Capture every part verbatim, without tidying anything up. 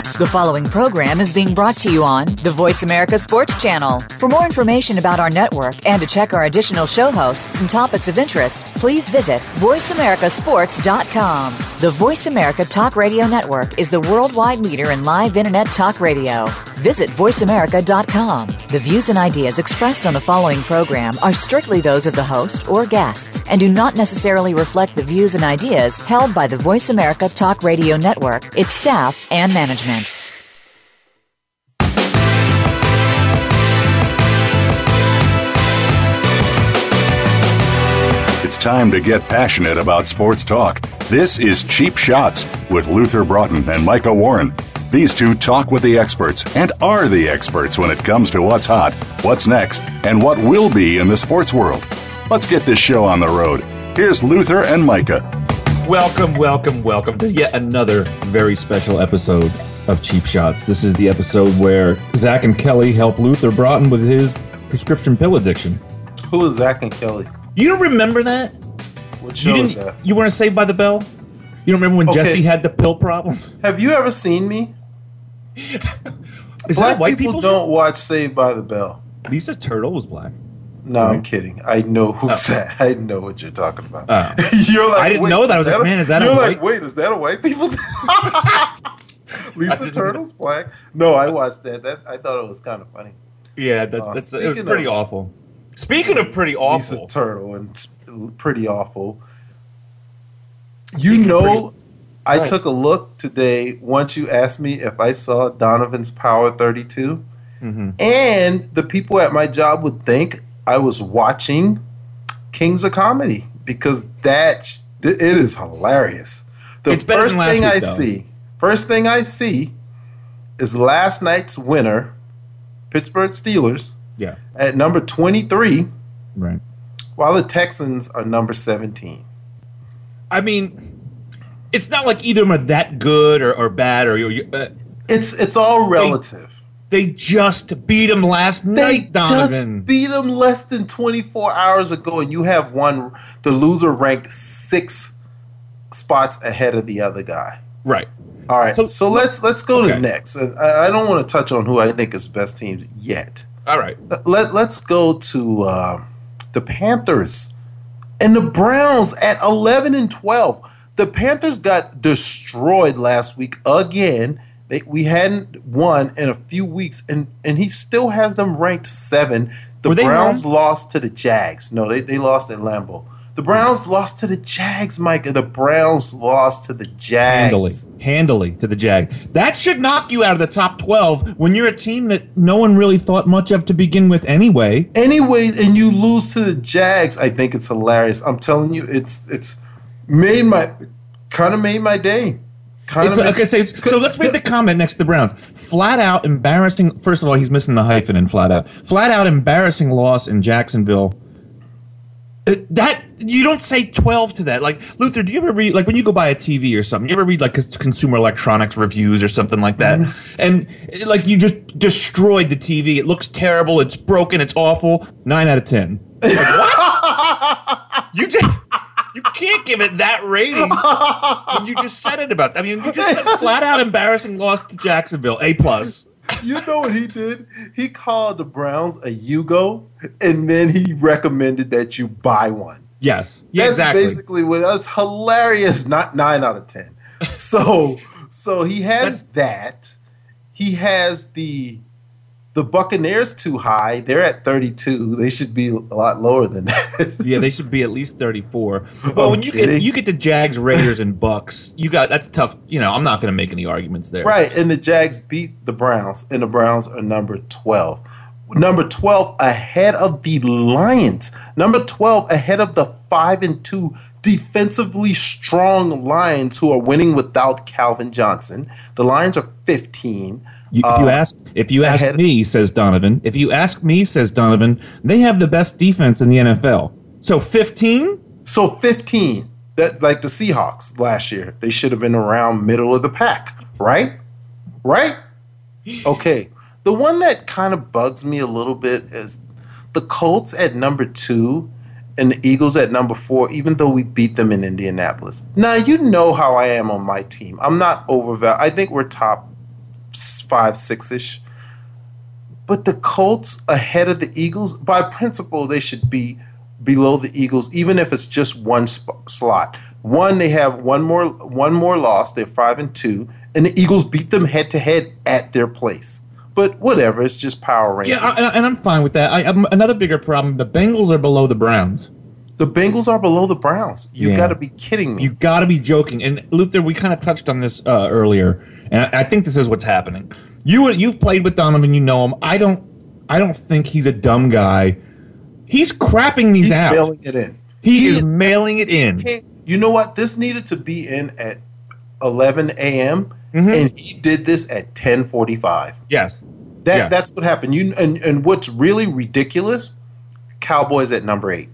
The following program is being brought to you on the Voice America Sports Channel. For more information about our network and to check our additional show hosts and topics of interest, please visit voice america sports dot com. The Voice America Talk Radio Network is the worldwide leader in live Internet talk radio. Visit voice america dot com. The views and ideas expressed on the following program are strictly those of the host or guests and do not necessarily reflect the views and ideas held by the Voice America Talk Radio Network, its staff, and management. It's time to get passionate about sports talk. This is Cheap Shots with Luther Broughton and Micah Warren. These two talk with the experts and are the experts when it comes to what's hot, what's next, and what will be in the sports world. Let's get this show on the road. Here's Luther and Micah. Welcome, welcome, welcome to yet another very special episode of Cheap Shots. This is the episode where Zach and Kelly help Luther Broughton with his prescription pill addiction. Who is Zach and Kelly? You don't remember that? What show you is that? You weren't Saved by the Bell? You don't remember when Okay. Jesse had the pill problem? Have you ever seen me? Is Black that white people people? don't watch Saved by the Bell. Lisa Turtle was black. No, Right. I'm kidding. I know who's Oh. that. I know what you're talking about. Oh. You're like, I didn't wait, know that. I was like, a- man, is that a You're white- like, wait, is that a white people? Lisa didn't- Turtle's black. No, I watched that. That I thought it was kind of funny. Yeah, that, Uh, that's, it was speaking pretty of- awful. Speaking of pretty Lisa awful, Turtle and s- pretty awful. You Speaking of know, pretty- I Right. took a look today once you asked me if I saw Donovan's Power thirty-two. mm-hmm. And the people at my job would think I was watching Kings of Comedy because that it is hilarious. The It's better first than last thing week, I though. see, first thing I see is last night's winner, Pittsburgh Steelers, yeah, at number twenty-three, right. while the Texans are number seventeen. I mean, it's not like either of them are that good or, or bad or uh, It's it's all relative. they just beat him last They night, Donovan. just beat them less than twenty-four hours ago, and you have one, the loser ranked six spots ahead of the other guy. Right. All right, So- so, let's let's go okay. to next. And I, I don't want to touch on who I think is best team yet. All right. Let let's go to uh, the Panthers and the Browns at eleven and twelve. The Panthers got destroyed last week again. They, we hadn't won in a few weeks, and, and he still has them ranked seven. The Were they Browns home? lost to the Jags. No, they, they lost at Lambeau. The Browns lost to the Jags, Micah. The Browns lost to the Jags. Handily. Handily to the Jag. That should knock you out of the top twelve when you're a team that no one really thought much of to begin with anyway. Anyway, and you lose to the Jags. I think it's hilarious. I'm telling you, it's it's made my kind of made my day. Kind It's, of okay, so, so let's read the comment next to the Browns. Flat out embarrassing. First of all, he's missing the hyphen in flat out. Flat out embarrassing loss in Jacksonville. Uh, That you don't say twelve to that. Like Luther, do you ever read like when you go buy a T V or something? You ever read like cons- consumer electronics reviews or something like that? Mm-hmm. And uh, like you just destroyed the T V. It looks terrible. It's broken. It's awful. Nine out of ten. Like, what? You just you can't give it that rating when you just said it about. I mean, you just said flat out embarrassing loss to Jacksonville. A plus. You know what he did? He called the Browns a Yugo, and then he recommended that you buy one. Yes. Yeah, That's exactly. basically what that's hilarious. Not nine out of ten. So so he has that. He has the the Buccaneers too high. They're at thirty-two. They should be a lot lower than that. Yeah, they should be at least thirty-four. Well, I'm when you kidding. get you get the Jags, Raiders, and Bucks, you got that's tough. You know, I'm not going to make any arguments there. Right, and the Jags beat the Browns, and the Browns are number twelve. Number twelve ahead of the Lions. Number twelve ahead of the five and two defensively strong Lions who are winning without Calvin Johnson. The Lions are fifteen. You, if you Uh, ask, if you ask ahead- me, says Donovan. If you ask me, says Donovan, they have the best defense in the N F L. So fifteen. So fifteen. That like the Seahawks last year. They should have been around middle of the pack, right? Right? Okay. The one that kind of bugs me a little bit is the Colts at number two and the Eagles at number four, even though we beat them in Indianapolis. Now, you know how I am on my team. I'm not overvalued. I think we're top five, six ish. But the Colts ahead of the Eagles, by principle, they should be below the Eagles, even if it's just one sp- slot. One, they have one more one more loss. They're five and two, and the Eagles beat them head to head at their place. But whatever, it's just power rankings. Yeah, I, and I'm fine with that. I, I'm, another bigger problem: the Bengals are below the Browns. The Bengals are below the Browns. You Yeah. got to be kidding me. You got to be joking. And Luther, we kind of touched on this uh, earlier, and I, I think this is what's happening. You you've played with Donovan, you know him. I don't. I don't think he's a dumb guy. He's crapping these He's out. mailing it in. He, He is is- mailing it in. You know what? This needed to be in at eleven a.m. Mhm. and he did this at ten forty-five. Yes. That Yeah. that's what happened. You and, and what's really ridiculous? Cowboys at number eight.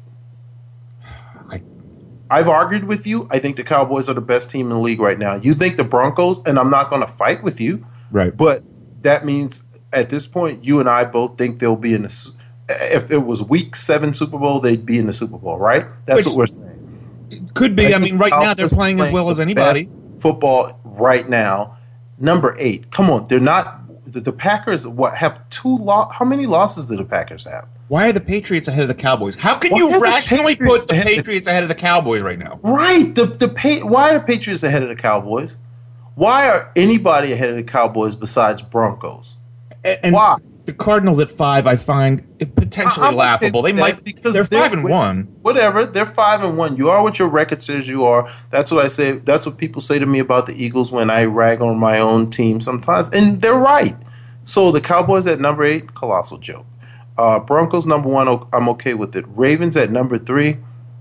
I- I've argued with you. I think the Cowboys are the best team in the league right now. You think the Broncos, and I'm not going to fight with you, Right. but that means at this point, you and I both think they'll be in the. Su- If it was Week Seven Super Bowl, they'd be in the Super Bowl, right? That's Which- what we're saying. Could be. I, think mean, right now they're Cowboys playing as well the as anybody. best football right now. Number eight. Come on, they're not. The, the Packers what have two lo- How many losses do the Packers have? Why are the Patriots ahead of the Cowboys? How can Why you is the rationally Patriots put the ahead of- Patriots ahead of the Cowboys right now? Right. The the pa- Why are the Patriots ahead of the Cowboys? Why are anybody ahead of the Cowboys besides Broncos? And, and Why? the Cardinals at five, I find it potentially I'm okay laughable. They with that might because they're they're five and with- one. Whatever. They're five and one. You are what your record says you are. That's what I say. That's what people say to me about the Eagles when I rag on my own team sometimes, and they're right. So the Cowboys at number eight, colossal joke. Uh, Broncos number one, o- I'm okay with it. Ravens at number three,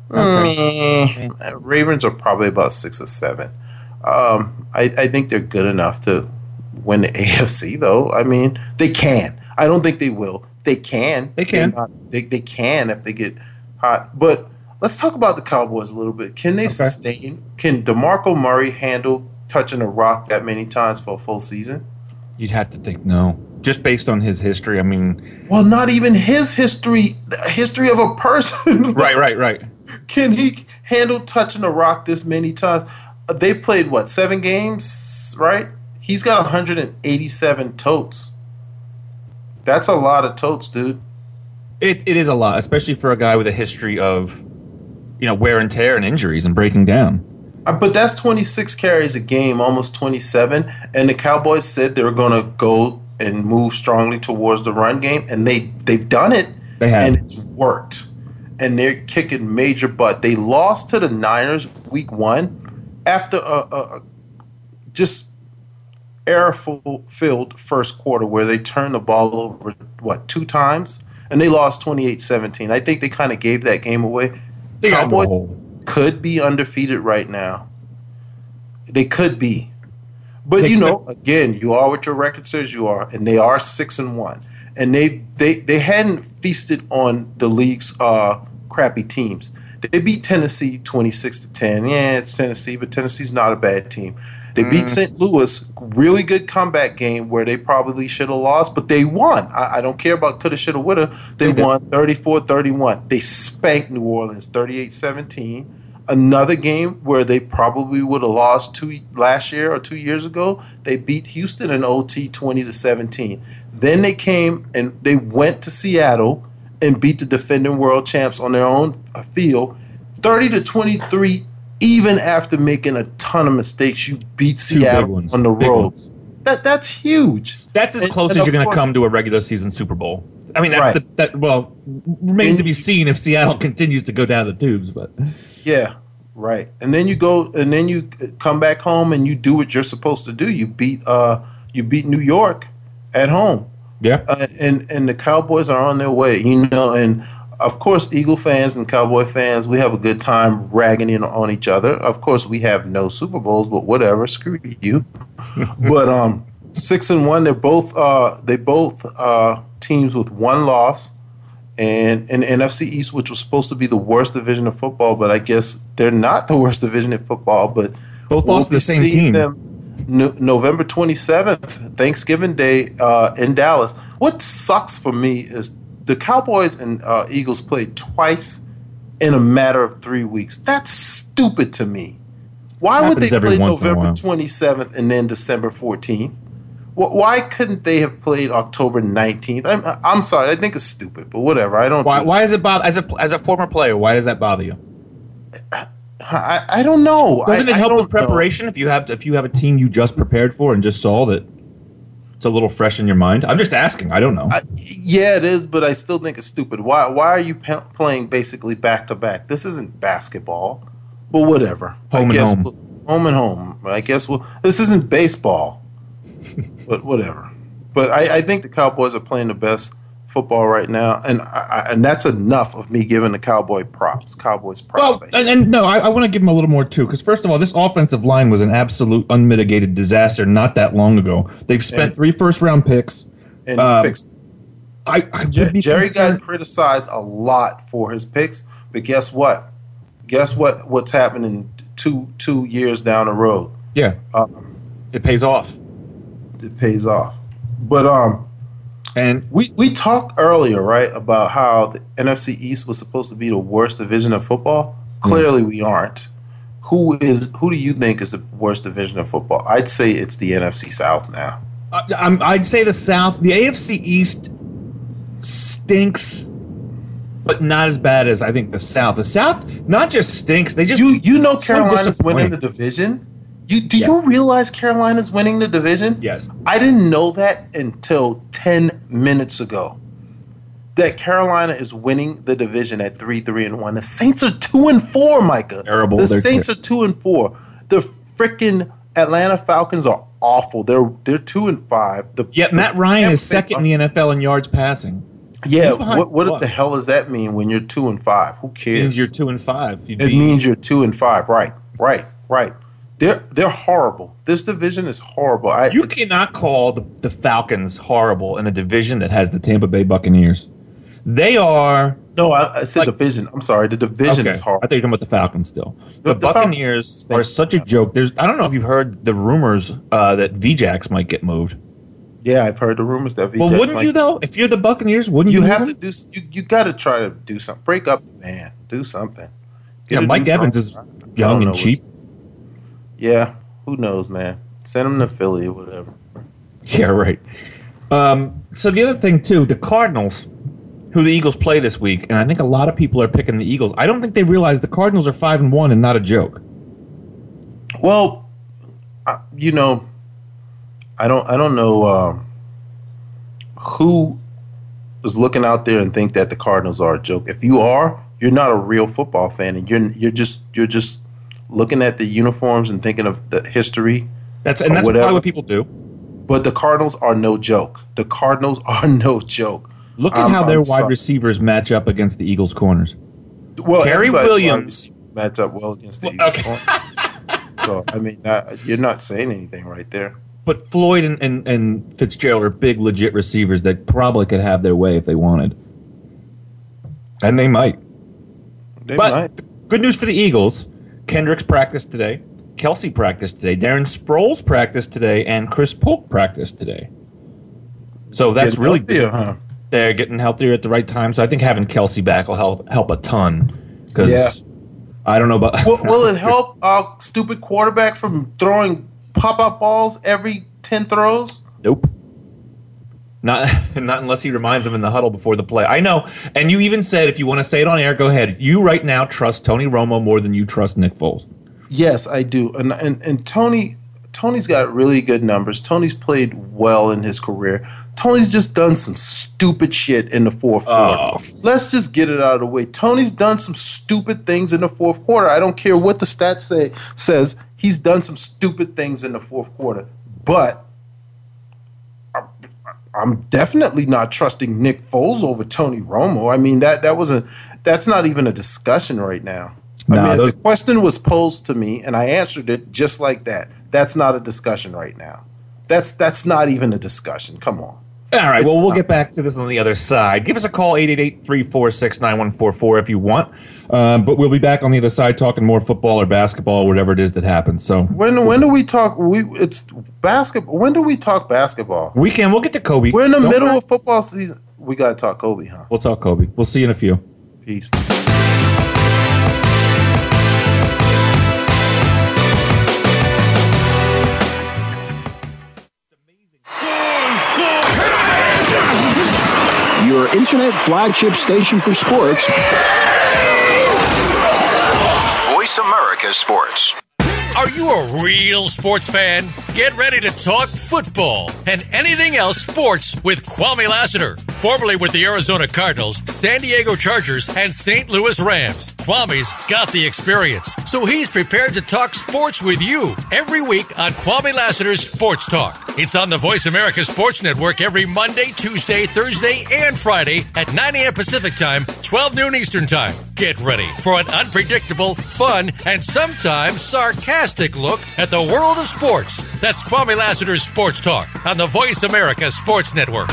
Okay. meh. Ravens are probably about six or seven. Um, I, I think they're good enough to win the A F C, though. I mean, they can. I don't think they will. They can. They can. They're not- they, they can if they get hot. But let's talk about the Cowboys a little bit. Can they Okay. sustain? Can DeMarco Murray handle touching a rock that many times for a full season? You'd have to think no, just based on his history. I mean, Well, not even his history, the history of a person. right, right, right. Can he handle touching a rock this many times? Uh, They played, what, seven games, right? He's got one hundred eighty-seven totes. That's a lot of totes, dude. It it is a lot, especially for a guy with a history of, you know, wear and tear and injuries and breaking down. Uh, But that's twenty-six carries a game, almost twenty-seven. And the Cowboys said they were going to go and move strongly towards the run game, and they they've done it. They have. and it's worked. And they're kicking major butt. They lost to the Niners week one after a, a, a just error-filled first quarter where they turned the ball over, what, two times? And they lost twenty-eight seventeen. I think they kind of gave that game away. They got the Cowboys hole. could be undefeated right now. They could be. But, They you could. know, again, you are what your record says you are, and they are six and one. And they they, they hadn't feasted on the league's uh, crappy teams. They beat Tennessee twenty-six to ten. Yeah, it's Tennessee, but Tennessee's not a bad team. They beat Saint Louis, really good comeback game where they probably should have lost, but they won. I, I don't care about coulda, shoulda, woulda. They, They did. won thirty-four thirty-one. They spanked New Orleans thirty-eight seventeen. Another game where they probably would have lost two last year or two years ago. They beat Houston in O T twenty to seventeen. Then they came and they went to Seattle and beat the defending world champs on their own field, thirty to twenty-three. Even after making a ton of mistakes, you beat Two big Seattle ones. on the Big road. ones. That that's huge. That's as And- close and as of you're going to course- come to a regular season Super Bowl. I mean, that's Right. the that. Well, remains And- to be seen if Seattle continues to go down the tubes. But Yeah, right. And then you go, and then you come back home, and you do what you're supposed to do. You beat, uh, you beat New York at home, yeah, uh, and and the Cowboys are on their way. You know, and of course, Eagle fans and Cowboy fans, we have a good time ragging in on each other. Of course, we have no Super Bowls, but whatever, screw you. But um, six and one, they're both uh, they both uh, teams with one loss. And in the N F C East, which was supposed to be the worst division of football, but I guess they're not the worst division in football. But both lost to be the same seeing team. them no, November twenty-seventh, Thanksgiving Day uh, in Dallas. What sucks for me is the Cowboys and uh, Eagles played twice in a matter of three weeks. That's stupid to me. Why would Happens they every play once in a November while. twenty-seventh and then December fourteenth? Wh- Why couldn't they have played October nineteenth? I'm, I'm sorry. I think it's stupid, but whatever. I don't. Why? think Why it's- does it bother? As a as a former player, why does that bother you? I, I don't know. Doesn't I, it I help don't with preparation if you have if you have a team you just prepared for and just saw that it's a little fresh in your mind? I'm just asking. I don't know. I, yeah, it is, but I still think it's stupid. Why? Why are you pe- playing basically back to back? This isn't basketball. Well, whatever. Home I and guess home. We'll, home and home. I guess well, this isn't baseball. But whatever. But I, I think the Cowboys are playing the best football right now, and I, I, and that's enough of me giving the Cowboy props. Cowboys props. Well, and, and no, I, I want to give them a little more too, because first of all, this offensive line was an absolute unmitigated disaster not that long ago. They've spent And- three first round picks. and um, fix. I, I Jer- would be Jerry concerned. got criticized a lot for his picks, but guess what? Guess what? What's happening two two years down the road? Yeah, Um, it pays off. it pays off. But um, And we we talked earlier, right, about how the N F C East was supposed to be the worst division of football. Clearly, we aren't. Who is? Who do you think is the worst division of football? I'd say it's the N F C South now. I, I'm, I'd say the South, the A F C East stinks, but not as bad as I think the South. The South not just stinks; they just You you know so Carolina's winning the disappointing. division. You do Yeah. you realize Carolina's winning the division? Yes. I didn't know that until ten minutes ago. That Carolina is winning the division at three three and one. The Saints are two and four, Micah. Terrible. The They're Saints ter- are two and four. The freaking Atlanta Falcons are awful. They're they're two and five. The, Yeah, the Matt Ryan is Tampa Bay second in the N F L in yards passing. Yeah, He's behind what what Buck. the hell does that mean when you're two and five? Who It cares? means you're two and five. You'd It be- means you're two and five. Right, right, right. They're they're horrible. This division is horrible. I, you it's- cannot call the, the Falcons horrible in a division that has the Tampa Bay Buccaneers. They are No, I, I said like- division. I'm sorry. The division okay. is horrible. I thought you were talking about the Falcons still. The, The- the Buccaneers Falcons are stink. such a joke. There's I don't know if you've heard the rumors uh, that V-Jax might get moved. Yeah, I've heard the rumors that. Well, V J wouldn't might- you though? If you're the Buccaneers, wouldn't You you? have move to him? do. s- You you got to try to do something. Break up the band. Do something. Get Yeah, a Mike new Evans drum. is I don't young know and what's- cheap. Yeah, who knows, man? Send him to Philly or whatever. Yeah, right. Um, so the other thing too, the Cardinals, who the Eagles play this week, and I think a lot of people are picking the Eagles. I don't think they realize the Cardinals are five and one and not a joke. Well, I, you know, I don't. I don't know um, who is looking out there and think that the Cardinals are a joke. If you are, you're not a real football fan, and you're you're just you're just looking at the uniforms and thinking of the history. That's and Or that's whatever. probably what people do. But the Cardinals are no joke. The Cardinals are no joke. Look at I'm- how their I'm wide sorry. receivers match up against the Eagles' corners. Well, Kerry everybody's wide Williams- receivers match up well against the Well, Eagles. okay. So I mean, uh, you're not saying anything right there. But Floyd and, and, and Fitzgerald are big, legit receivers that probably could have their way if they wanted. And they might. They But might. good news for the Eagles. Kendricks practiced today. Kelsey practiced today. Darren Sproles practiced today. And Chris Polk practiced today. So that's Getting really healthier, huh? They're getting healthier at the right time. So I think having Kelsey back will help help a ton. Because Yeah. I don't know about... Will, will it help our stupid quarterback from throwing pop-up balls every ten throws? Nope. Not not unless he reminds them in the huddle before the play. I know. And you even said, if you want to say it on air, go ahead. You right now trust Tony Romo more than you trust Nick Foles. Yes, I do. And and and Tony Tony's got really good numbers. Tony's played well in his career. Tony's just done some stupid shit in the fourth quarter. Oh. Let's just get it out of the way. Tony's done some stupid things in the fourth quarter. I don't care what the stats say says. He's done some stupid things in the fourth quarter. But I'm, I'm definitely not trusting Nick Foles over Tony Romo. I mean that that was a that's not even a discussion right now. I Nah, mean, those- the question was posed to me, and I answered it just like that. That's not a discussion right now. That's that's not even a discussion. Come on. All right, It's well, we'll not. get back to this on the other side. Give us a call, eight eight eight, three four six, nine one four four if you want. Um, but we'll be back on the other side talking more football or basketball or whatever it is that happens. So When when do we talk? We it's basketball. When do we talk basketball? we can, we'll get to Kobe. We're in the Don't middle worry. of football season. We gotta talk Kobe, huh? We'll talk Kobe. We'll see you in a few. Peace. internet flagship station for sports. Voice America Sports. Are you a real sports fan? Get ready to talk football and anything else sports with Kwame Lassiter, formerly with the Arizona Cardinals, San Diego Chargers, and Saint Louis Rams. Kwame's got the experience, so he's prepared to talk sports with you every week on Kwame Lassiter's Sports Talk. It's on the Voice America Sports Network every Monday, Tuesday, Thursday, and Friday at nine a.m. Pacific Time, twelve noon Eastern Time. Get ready for an unpredictable, fun, and sometimes sarcastic look at the world of sports. That's Kwame Lassiter's Sports Talk on the Voice America Sports Network.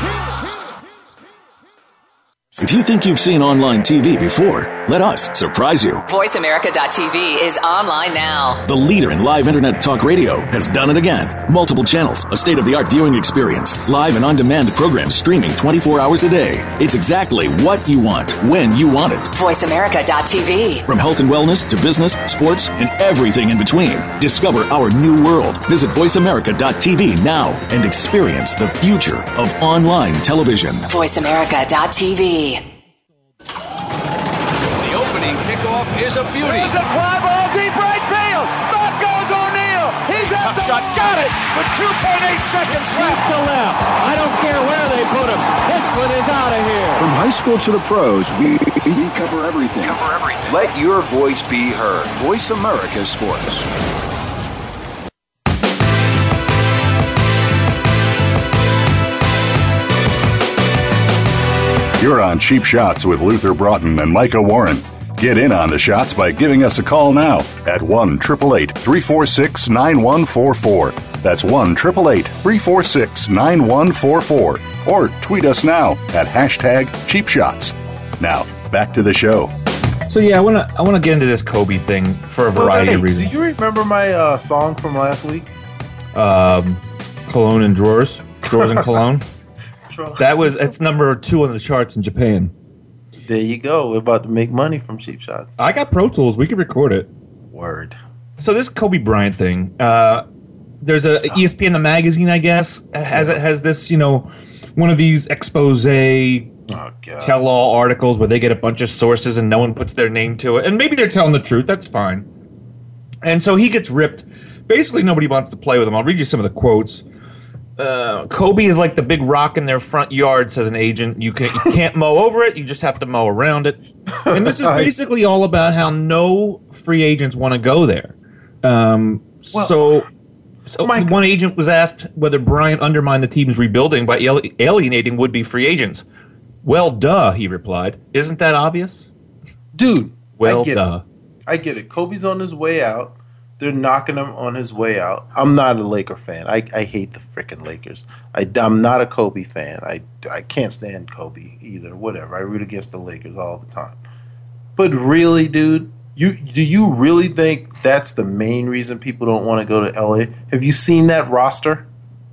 If you think you've seen online T V before, let us surprise you. voice america dot t v is online now. The leader in live internet talk radio has done it again. Multiple channels, a state-of-the-art viewing experience, live and on-demand programs streaming twenty-four hours a day. It's exactly what you want, when you want it. voice america dot t v. From health and wellness to business, sports, and everything in between. Discover our new world. Visit voice america dot t v now and experience the future of online television. voice america dot t v. The opening kickoff is a beauty. It's a fly ball deep right field. Back goes O'Neal. He's at the shot. Got it with two point eight seconds left. To left. I don't care where they put him. This one is out of here. From high school to the pros, we, we cover everything. Cover everything. Let your voice be heard. Voice America Sports. You're on Cheap Shots with Luther Broughton and Micah Warren. Get in on the shots by giving us a call now at one eight eight eight, three four six, nine one four four. That's one eight eight eight, three four six, nine one four four. Or tweet us now at hashtag Cheap Shots. Now, back to the show. So yeah, I want to I want to get into this Kobe thing for a variety Hey, of reasons. do you remember my uh, song from last week? Um, cologne and drawers, drawers and cologne. That was it's number two on the charts in Japan. There you go. We're about to make money from Cheap Shots. I got Pro Tools. We could record it. Word. So this Kobe Bryant thing, uh, there's a E S P N the magazine, I guess, has it has this, you know, one of these expose Oh, God. tell-all articles where they get a bunch of sources and no one puts their name to it, and maybe they're telling the truth. That's fine. And so he gets ripped. Basically, nobody wants to play with him. I'll read you some of the quotes. Uh, Kobe is like the big rock in their front yard, says an agent. You, can, you can't mow over it. You just have to mow around it. And this is basically all about how no free agents want to go there. Um, Well, so so Mike- one agent was asked whether Bryant undermined the team's rebuilding by al- alienating would-be free agents. Well, duh, he replied. Isn't that obvious? Dude, Well, I get duh. it. I get it. Kobe's on his way out. They're knocking him on his way out. I'm not a Laker fan. I, I hate the freaking Lakers. I, I'm not a Kobe fan. I, I can't stand Kobe either. Whatever. I root against the Lakers all the time. But really, dude, you do you really think that's the main reason people don't want to go to L A? Have you seen that roster?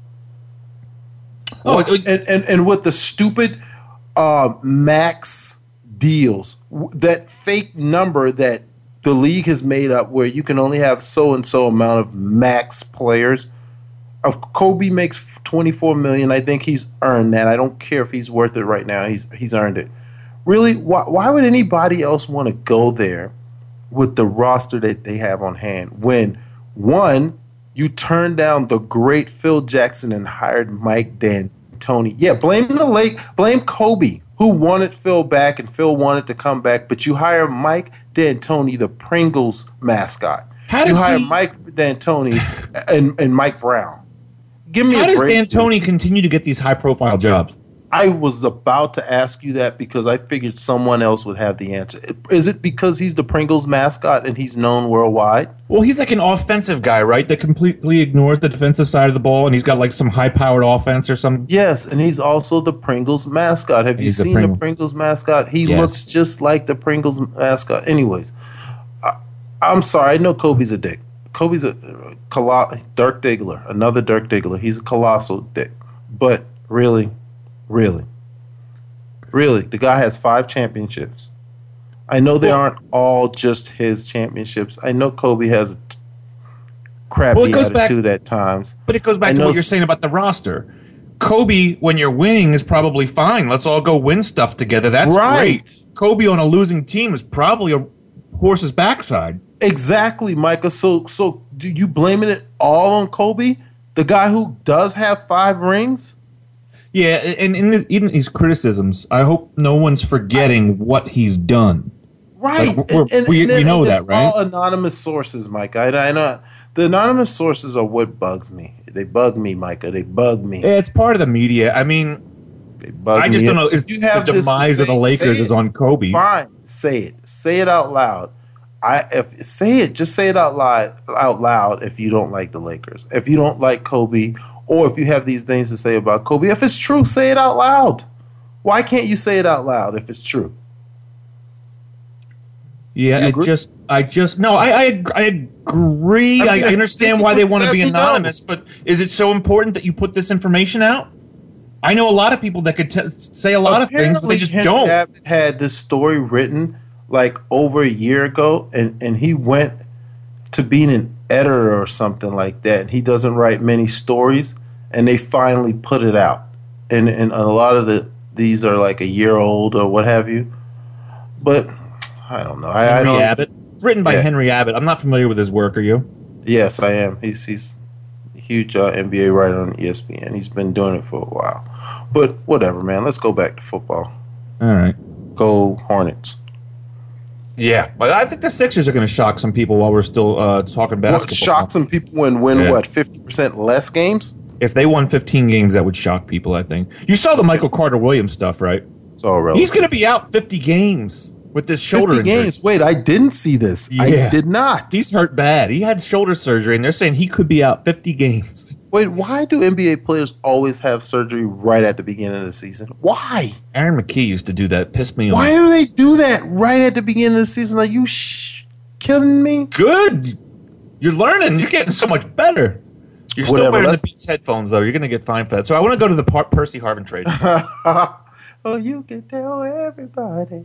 Oh, and, and, and with the stupid uh, max deals, w- that fake number that the league has made up where you can only have so and so amount of max players. If Kobe makes twenty-four million dollars, I think he's earned that. I don't care if he's worth it right now. He's he's earned it. Really, why, why would anybody else want to go there with the roster that they have on hand when, one, you turned down the great Phil Jackson and hired Mike D'Antoni? Yeah, blame the late, blame Kobe, who wanted Phil back and Phil wanted to come back, but you hire Mike D'Antoni, the Pringles mascot. How you does hire he- Mike D'Antoni and, and Mike Brown. Give me How a does break, dude. D'Antoni continue to get these high-profile jobs? I was about to ask you that because I figured someone else would have the answer. Is it because he's the Pringles mascot and he's known worldwide? Well, he's like an offensive guy, right? That completely ignores the defensive side of the ball, and he's got like some high-powered offense or some. Yes, and he's also the Pringles mascot. Have He's you the seen Pringle. the Pringles mascot? He Yes. looks just like the Pringles mascot. Anyways, I, I'm sorry. I know Kobe's a dick. Kobe's a uh, colo- Dirk Diggler, another Dirk Diggler. He's a colossal dick. But really, really, really, the guy has five championships. I know they Well- aren't all just his championships. I know Kobe has a t- crappy Well, it goes back- attitude at times. But it goes I back to know what you're s- saying about the roster. Kobe, when you're winning, is probably fine. Let's all go win stuff together. That's right. great. Kobe on a losing team is probably a horse's backside. Exactly, Micah. So, so do you blaming it all on Kobe, the guy who does have five rings? Yeah, and in even these criticisms, I hope no one's forgetting what he's done. Right, like, we're, and, we, and, we know and that, it's right? all anonymous sources, Micah. I, I know the anonymous sources are what bugs me. They bug me, Micah. They bug me. Yeah, it's part of the media. I mean, they bug I just me. don't know. Is you have the demise say, of the Lakers is on Kobe? Fine, say it. Say it out loud. I if say it, just say it out loud. Out loud. If you don't like the Lakers, if you don't like Kobe, or if you have these things to say about Kobe, if it's true, say it out loud. Why can't you say it out loud if it's true? Yeah, it just, I just, no, I, I, I agree. I, mean, I, I understand why they want to be anonymous, but is it so important that you put this information out? I know a lot of people that could t- say a lot Apparently, of things, but they just Henry don't. Abbott had this story written like over a year ago, and, and he went to being an editor or something like that. And he doesn't write many stories, and they finally put it out. And and a lot of the these are like a year old or what have you. But I don't know. I, Henry I don't, Abbott, written by yeah. Henry Abbott. I'm not familiar with his work. Are you? Yes, I am. He's he's a huge uh, N B A writer on E S P N. He's been doing it for a while. But whatever, man. Let's go back to football. All right. Go Hornets. Yeah, but I think the Sixers are going to shock some people while we're still uh, talking basketball. What, shock some people and win yeah. what, fifty percent less games? If they won fifteen games, that would shock people, I think. You saw the Michael Carter-Williams stuff, right? It's all relevant. He's going to be out fifty games with this shoulder fifty injury. games? Wait, I didn't see this. Yeah. I did not. He's hurt bad. He had shoulder surgery, and they're saying he could be out fifty games. Wait, why do N B A players always have surgery right at the beginning of the season? Why? Aaron McKee used to do that. Pissed me off. Why do they do that right at the beginning of the season? Are you sh- killing me? Good. You're learning. You're getting so much better. You're still Whatever, wearing let's... the Beats headphones, though. You're going to get fined for that. So I want to go to the Par- Percy Harvin trade. Oh, you can tell everybody.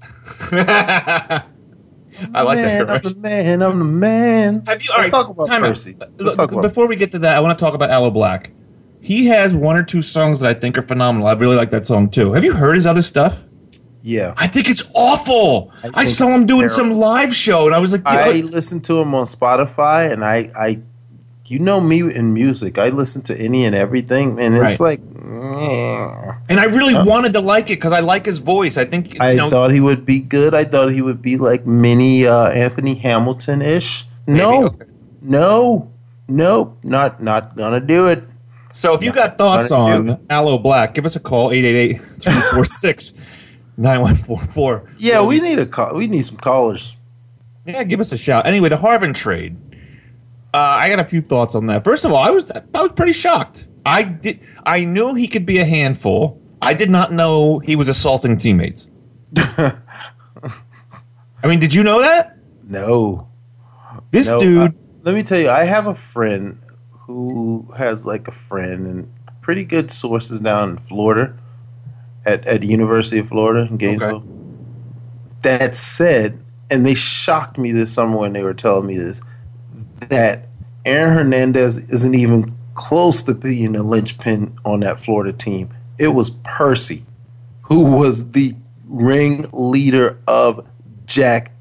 I like man, that. I'm the man. I'm the man. Have you? Let's right, talk about Percy. Let's talk about Before we get to that, I want to talk about Aloe Black. He has one or two songs that I think are phenomenal. I really like that song too. Have you heard his other stuff? Yeah, I think it's awful. I, I saw him doing terrible. some live show, and I was like, I listened to him on Spotify, and I, I, you know me in music, I listen to any and everything, and it's right. like. And I really uh, wanted to like it because I like his voice. I think you I know, thought he would be good. I thought he would be like mini uh, Anthony Hamilton ish. No, okay. no, no, not not gonna do it. So if you got thoughts on Aloe Black, give us a call eight eight eight, three four six, nine one four four. Yeah, we need a call. We need some callers. Yeah, give us a shout. Anyway, the Harvin trade. Uh, I got a few thoughts on that. First of all, I was I was pretty shocked. I did. I knew he could be a handful. I did not know he was assaulting teammates. I mean, did you know that? No. This no, dude. I, let me tell you, I have a friend who has like a friend and pretty good sources down in Florida, at at the University of Florida in Gainesville. Okay. That said, and they shocked me this summer when they were telling me this, that Aaron Hernandez isn't even close to being a linchpin on that Florida team. It was Percy, who was the ringleader of Jack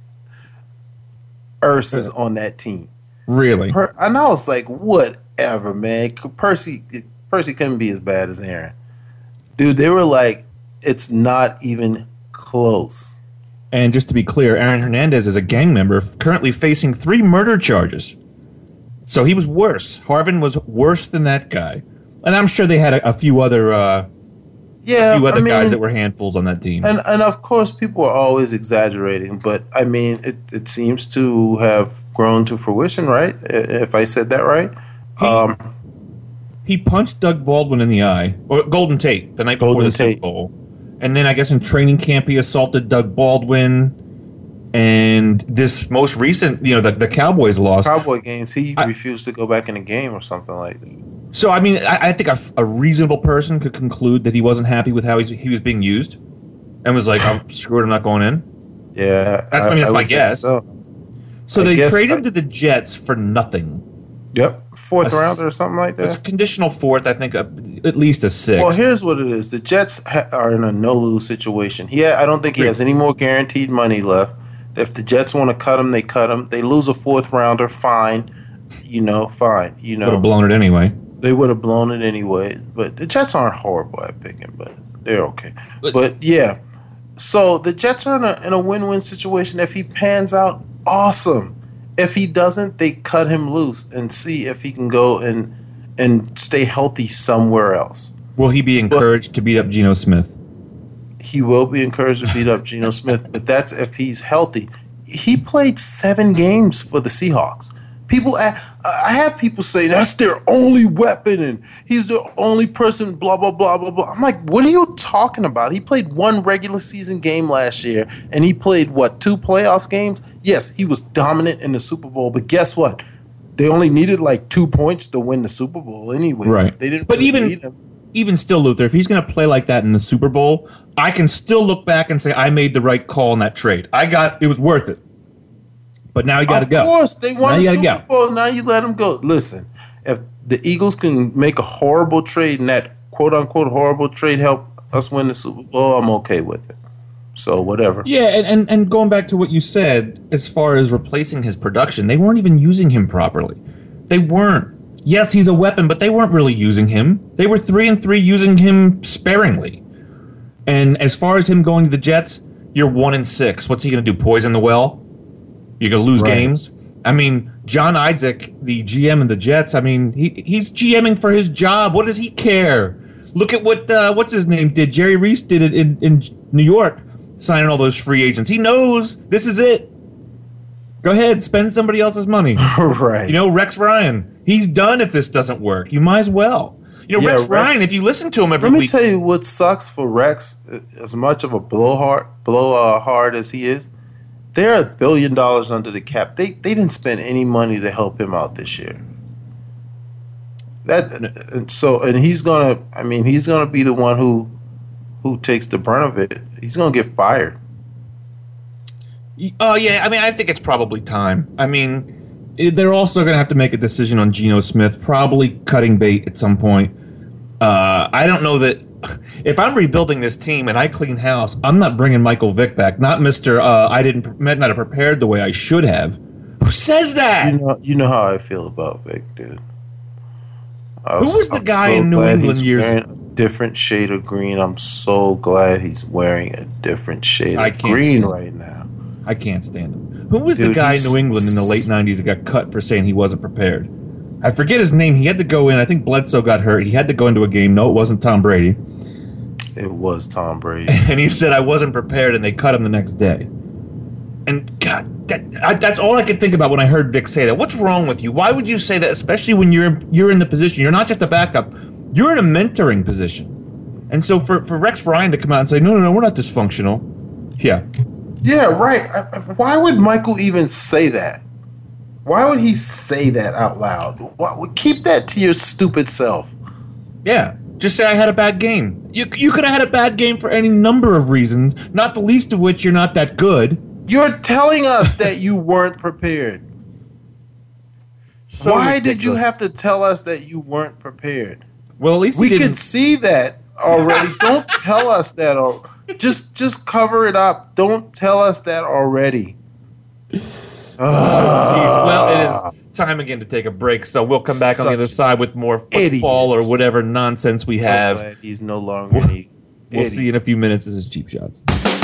Ursus on that team. Really? Per- and I was like, whatever, man. Percy, Percy couldn't be as bad as Aaron. Dude, they were like, it's not even close. And just to be clear, Aaron Hernandez is a gang member currently facing three murder charges. So he was worse. Harvin was worse than that guy. And I'm sure they had a, a few other uh, yeah, a few other I mean, guys that were handfuls on that team. And and of course people are always exaggerating, but I mean it, it seems to have grown to fruition, right? If I said that right. He, um, he punched Doug Baldwin in the eye, or Golden Tate, the night before Golden the Tate. Super Bowl. And then I guess in training camp he assaulted Doug Baldwin. And this most recent, you know, the, the Cowboys lost. Cowboy games, he I, refused to go back in the game or something like that. So, I mean, I, I think a, a reasonable person could conclude that he wasn't happy with how he's, he was being used and was like, I'm screwed, I'm not going in. Yeah. That's, I, I mean, that's I my guess. So, so I they guess traded I, him to the Jets for nothing. Yep, fourth A, rounder or something like that. It's a conditional fourth, I think, a, at least a sixth. Well, here's what it is: the Jets ha- are in a no-lose situation. Yeah, I don't think he has any more guaranteed money left. If the Jets want to cut him, they cut him. They lose a fourth rounder, fine. You know, fine. You know, would have blown it anyway. They would have blown it anyway. But the Jets aren't horrible at picking, but they're okay. But, but yeah, so the Jets are in a in a win-win situation. If he pans out, awesome. If he doesn't, they cut him loose and see if he can go and and stay healthy somewhere else. Will he be encouraged but, to beat up Geno Smith? He will be encouraged to beat up Geno Smith, but that's if he's healthy. He played seven games for the Seahawks. People, I have people say that's their only weapon and he's the only person, blah, blah, blah, blah, blah. I'm like, what are you talking about? He played one regular season game last year and he played, what, two playoffs games? Yes, he was dominant in the Super Bowl, but guess what? They only needed like two points to win the Super Bowl anyway. Right. They didn't but really even, need him. Even still, Luther, if he's going to play like that in the Super Bowl, I can still look back and say I made the right call in that trade. I got, it was worth it. But now you got to go. Of course, they won the Super go. Bowl. Now you let them go. Listen, if the Eagles can make a horrible trade and that quote-unquote horrible trade help us win the Super Bowl, I'm okay with it. So whatever. Yeah, and, and, and going back to what you said, as far as replacing his production, they weren't even using him properly. They weren't. Yes, he's a weapon, but they weren't really using him. They were three and three using him sparingly. And as far as him going to the Jets, you're one and six. What's he going to do, poison the well? You're going to lose right. games? I mean, John Idzik, the G M of the Jets, I mean, he he's GMing for his job. What does he care? Look at what, uh, what's his name did. Jerry Reese did it in, in New York, signing all those free agents. He knows this is it. Go ahead, spend somebody else's money. Right. You know, Rex Ryan, he's done if this doesn't work. You might as well. You know, yeah, Rex, Rex Ryan, if you listen to him every week. Let me week, tell you what sucks for Rex, as much of a blowhard, blow uh, hard as he is. They're a billion dollars under the cap. They they didn't spend any money to help him out this year. That and so and he's gonna. I mean, he's gonna be the one who who takes the brunt of it. He's gonna get fired. Oh yeah, I mean, I think it's probably time. I mean, they're also gonna have to make a decision on Geno Smith, probably cutting bait at some point. Uh, I don't know that. If I'm rebuilding this team and I clean house, I'm not bringing Michael Vick back. Not Mister Uh, I didn't not have prepared the way I should have. Who says that? You know, you know how I feel about Vick, dude. I was, Who was the I'm guy so in New England years ago? Different shade of green. I'm so glad he's wearing a different shade of green right now. I can't stand him. Who was dude, the guy in New England in the late nineties that got cut for saying he wasn't prepared? I forget his name. He had to go in. I think Bledsoe got hurt. He had to go into a game. No, it wasn't Tom Brady. It was Tom Brady. And he said, I wasn't prepared, and they cut him the next day. And, God, that, I, that's all I could think about when I heard Vic say that. What's wrong with you? Why would you say that, especially when you're you're in the position? You're not just a backup. You're in a mentoring position. And so for, for Rex Ryan to come out and say, no, no, no, we're not dysfunctional. Yeah. Yeah, right. Why would Michael even say that? Why would he say that out loud? Why, keep that to your stupid self. Yeah. Just say I had a bad game. You you could have had a bad game for any number of reasons, not the least of which you're not that good. You're telling us that you weren't prepared. So Why ridiculous. Did you have to tell us that you weren't prepared? Well, at least we didn't. could see that already. Don't tell us that. Al- just just cover it up. Don't tell us that already. Oh, well, it is time again to take a break, so we'll come back Such on the other side with more football idiots. Or whatever nonsense we have. I'm glad he's no longer we'll, any We'll idiot. see you in a few minutes. This is Cheap Shots.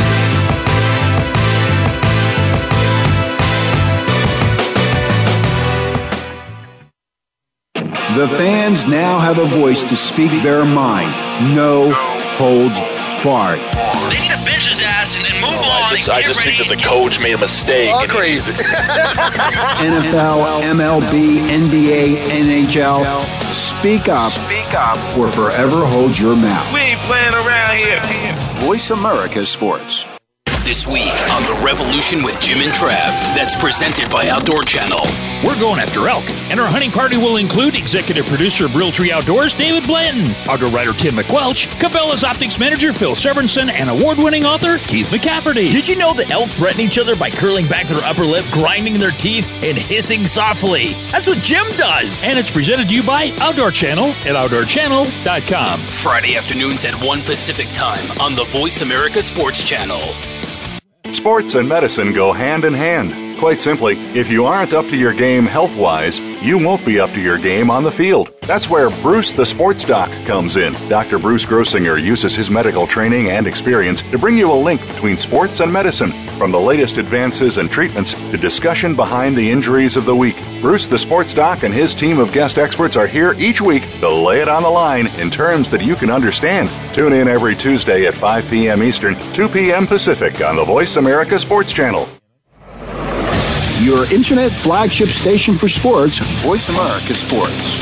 The fans now have a voice to speak their mind. No holds barred. They need to bench his ass and, and move oh, on. I just, I just think that the coach made a mistake. All crazy. N F L, M L B, N B A, N H L. Speak up. Speak up. Or forever hold your mouth. We ain't playing around here. Voice America Sports. This week on The Revolution with Jim and Trav, that's presented by Outdoor Channel. We're going after elk, and our hunting party will include executive producer of Realtree Outdoors, David Blanton, outdoor writer Tim McQuelch, Cabela's optics manager Phil Severinson, and award-winning author Keith McCafferty. Did you know that elk threaten each other by curling back their upper lip, grinding their teeth, and hissing softly? That's what Jim does. And it's presented to you by Outdoor Channel at outdoor channel dot com. Friday afternoons at one Pacific time on the Voice America Sports Channel. Sports and medicine go hand in hand. Quite simply, if you aren't up to your game health-wise, you won't be up to your game on the field. That's where Bruce the Sports Doc comes in. Doctor Bruce Grossinger uses his medical training and experience to bring you a link between sports and medicine, from the latest advances and treatments to discussion behind the injuries of the week. Bruce the Sports Doc and his team of guest experts are here each week to lay it on the line in terms that you can understand. Tune in every Tuesday at five p.m. Eastern, two p.m. Pacific on the Voice America Sports Channel. Your internet flagship station for sports, Voice America Sports.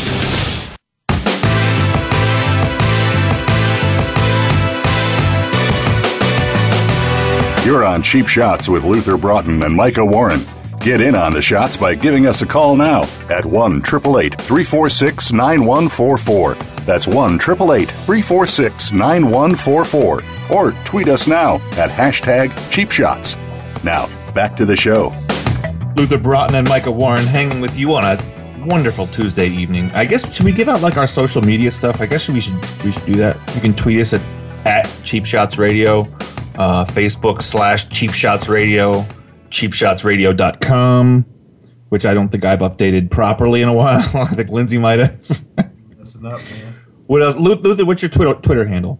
You're on Cheap Shots with Luther Broughton and Micah Warren. Get in on the shots by giving us a call now at one eight eight eight, three four six, nine one four four. That's one eight eight eight, three four six, nine one four four. Or tweet us now at hashtag Cheap Shots. Now, back to the show. Luther Broughton and Micah Warren hanging with you on a wonderful Tuesday evening. I guess, should we give out like our social media stuff? I guess we should we should do that. You can tweet us at, at Cheap Shots Radio, uh, Facebook slash Cheap Shots Radio, cheap shots radio dot com, which I don't think I've updated properly in a while. I think Lindsay might have. Messing up, man. What else? Luther, what's your Twitter, Twitter handle?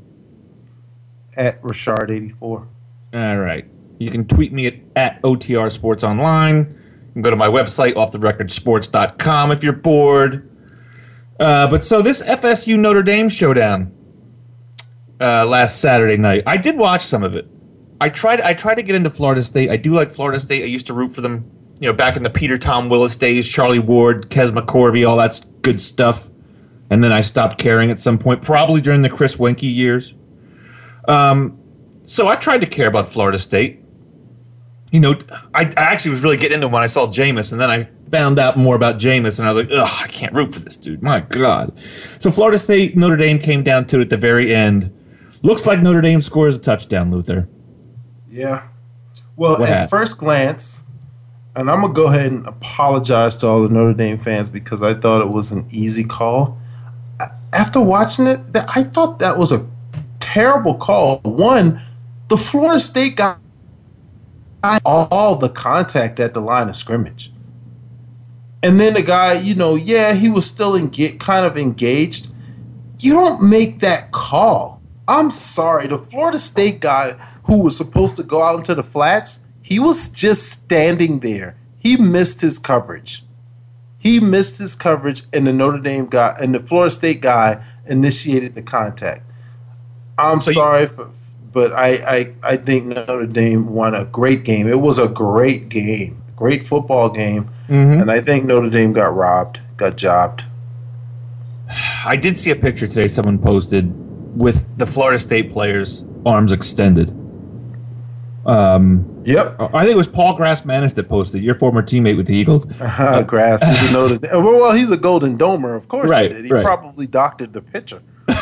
At Richard eighty-four. All right. You can tweet me at, at O T R Sports Online. You can go to my website, off the record sports dot com, if you're bored. Uh, but so this F S U Notre Dame showdown uh, last Saturday night, I did watch some of it. I tried. I tried to get into Florida State. I do like Florida State. I used to root for them, you know, back in the Peter Tom Willis days, Charlie Ward, Kes McCorvey, all that good stuff. And then I stopped caring at some point, probably during the Chris Weinke years. Um, so I tried to care about Florida State. You know, I, I actually was really getting into them when I saw Jameis, and then I found out more about Jameis, and I was like, ugh, I can't root for this dude. My God. So Florida State, Notre Dame came down to it at the very end. Looks like Notre Dame scores a touchdown, Luther. Yeah. Well, What at happened? first glance, and I'm going to go ahead and apologize to all the Notre Dame fans because I thought it was an easy call. After watching it, I thought that was a terrible call. One, the Florida State guy all the contact at the line of scrimmage. And then the guy, you know, yeah, he was still enga- kind of engaged. You don't make that call. I'm sorry. The Florida State guy who was supposed to go out into the flats, he was just standing there. He missed his coverage. He missed his coverage, and the Notre Dame guy and the Florida State guy initiated the contact. I'm So you- sorry for But I, I, I think Notre Dame won a great game. It was a great game, great football game. Mm-hmm. And I think Notre Dame got robbed, got jobbed. I did see a picture today someone posted with the Florida State players' arms extended. Um, yep. I think it was Paul Grass-Manis that posted, your former teammate with the Eagles. Uh, Grass, he's a Notre Dame. Well, he's a Golden Domer, of course Right, he did. He right. probably doctored the pitcher.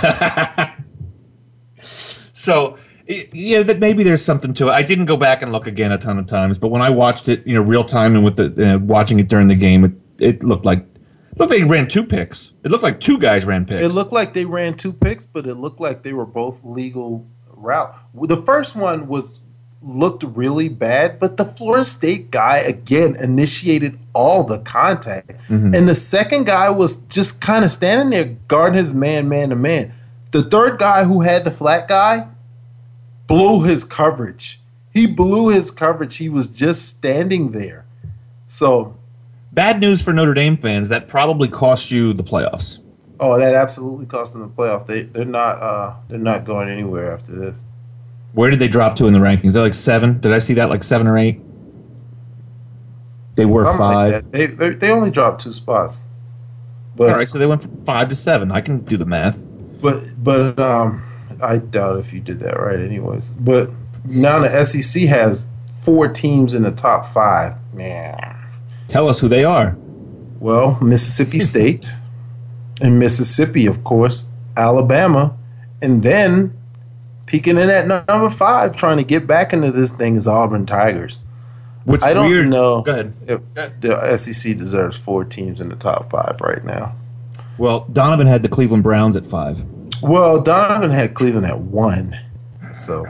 So, y- yeah, that maybe there's something to it. I didn't go back and look again a ton of times, but when I watched it, you know, real time and with the uh, watching it during the game, it, it looked like it looked like he ran two picks. It looked like two guys ran picks. It looked like they ran two picks, but it looked like they were both legal route. The first one was looked really bad, but the Florida State guy again initiated all the contact, Mhm. and the second guy was just kind of standing there guarding his man, man to man. The third guy who had the flat guy blew his coverage. He blew his coverage. He was just standing there. So, Bad news for Notre Dame fans. That probably cost you the playoffs. oh, that absolutely cost them the playoff. They they're not uh they're not going anywhere after this. Where did they drop to in the rankings? They're like seven. Did I see that? Like seven or eight? They were Something like five. that. They they they only dropped two spots. But All right, so they went from five to seven. I can do the math. but but um I doubt if you did that right anyways. But now the S E C has four teams in the top five. Man. Tell us who they are. Well, Mississippi State and Mississippi, of course, Alabama, and then peeking in at number five, trying to get back into this thing is Auburn Tigers. What's I don't weird, know Go ahead. if the S E C deserves four teams in the top five right now. Well, Donovan had the Cleveland Browns at five. Well, Donovan had Cleveland at one, so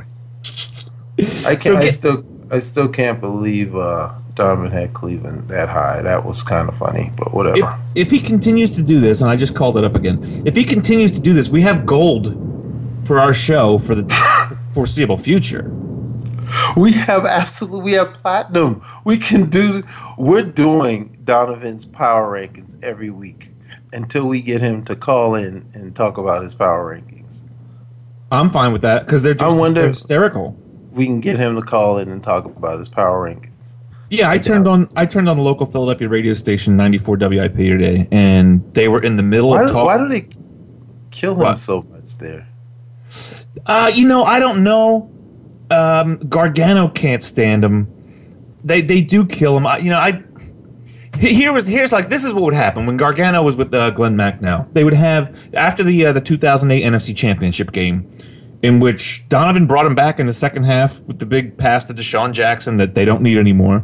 I can't. So get, I still, I still can't believe uh, Donovan had Cleveland that high. That was kind of funny, but whatever. If, if he continues to do this, and I just called it up again, if he continues to do this, we have gold for our show for the foreseeable future. We have absolutely, we have platinum. We can do. We're doing Donovan's power rankings every week until we get him to call in and talk about his power rankings. I'm fine with that because they're just I wonder they're hysterical. We can get him to call in and talk about his power rankings. Yeah, I, I turned on I turned on the local Philadelphia radio station ninety-four W I P today, and they were in the middle why of do, talking. Why do they kill him what? so much there? Uh, you know, I don't know. Um, Gargano can't stand him. They they do kill him. I, you know, I here was here's like this is what would happen when Gargano was with uh, Glenn McNow. They would have after the uh, the two thousand eight N F C Championship game, in which Donovan brought him back in the second half with the big pass to Deshaun Jackson that they don't need anymore.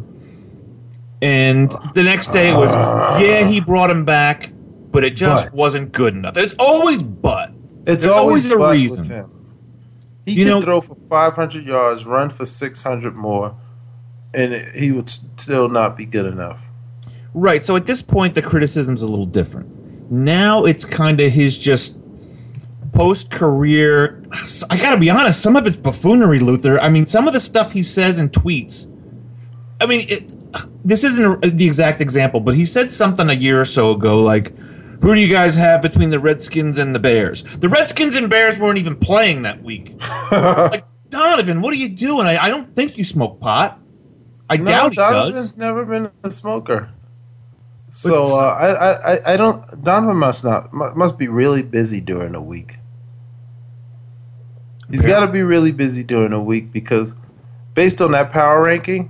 And the next day it was, yeah, he brought him back, but it just but. wasn't good enough. It's always but. It's There's always, always a but reason. with him. He You could know- throw for five hundred yards, run for six hundred more, and it- he would still not be good enough. Right, so at this point, the criticism's a little different. Now it's kind of his just post-career... I gotta be honest, some of it's buffoonery, Luther. I mean, some of the stuff he says in tweets... I mean, it, this isn't the exact example, but he said something a year or so ago, like, who do you guys have between the Redskins and the Bears? The Redskins and Bears weren't even playing that week. Like, Donovan, what are you doing? I, I don't think you smoke pot. I no, doubt he Donovan's does. never been a smoker. So uh, I, I, I don't. Donovan must not must be really busy during the week. He's Okay. got to be really busy during the week because, based on that power ranking,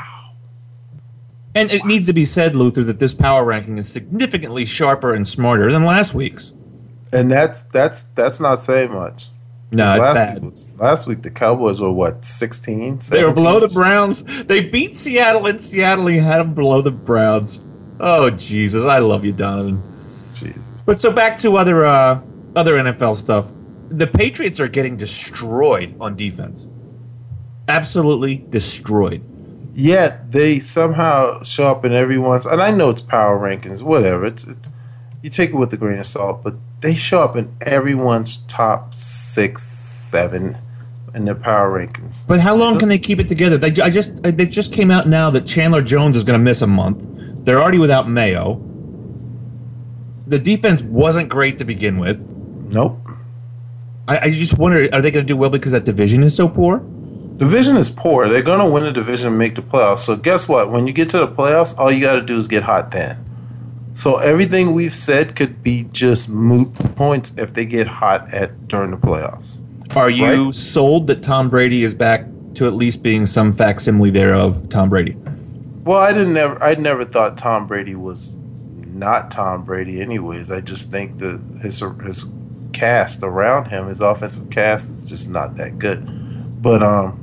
And it needs to be said, Luther, that this power ranking is significantly sharper and smarter than last week's. and that's that's that's not saying much. No, 'Cause it's last bad. Week was, last week the Cowboys were what sixteen. They were below the Browns. They beat Seattle, and Seattle had them below the Browns. Oh, Jesus. I love you, Donovan. Jesus. But so back to other uh, other N F L stuff. The Patriots are getting destroyed on defense. Absolutely destroyed. Yet they somehow show up in everyone's, and I know it's power rankings, whatever. It's, it's you take it with a grain of salt, but they show up in everyone's top six, seven in their power rankings. But how long can they keep it together? They I just they just came out now that Chandler Jones is going to miss a month. They're already without Mayo. The defense wasn't great to begin with. Nope. I, I just wonder, are they going to do well because that division is so poor? Division is poor. They're going to win the division and make the playoffs. So guess what? When you get to the playoffs, all you got to do is get hot then. So everything we've said could be just moot points if they get hot at during the playoffs. Are you Right? sold that Tom Brady is back to at least being some facsimile there of Tom Brady? Well, I didn't never. I never thought Tom Brady was not Tom Brady. Anyways, I just think that his his cast around him, his offensive cast, is just not that good. But um,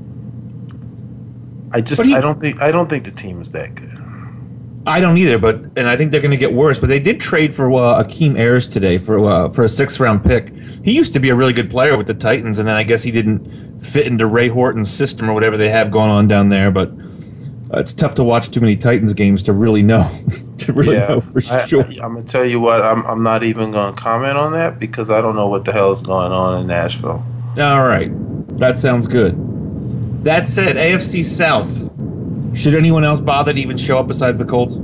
I just But he- I don't think I don't think the team is that good. I don't either, but and I think they're going to get worse. But they did trade for uh, Akeem Ayers today for uh, for a sixth round pick. He used to be a really good player with the Titans, and then I guess he didn't fit into Ray Horton's system or whatever they have going on down there. But uh, it's tough to watch too many Titans games to really know to really know for I, sure. I, I'm gonna tell you what. I'm I'm not even gonna comment on that because I don't know what the hell is going on in Nashville. All right, that sounds good. That said, A F C South. Should anyone else bother to even show up besides the Colts?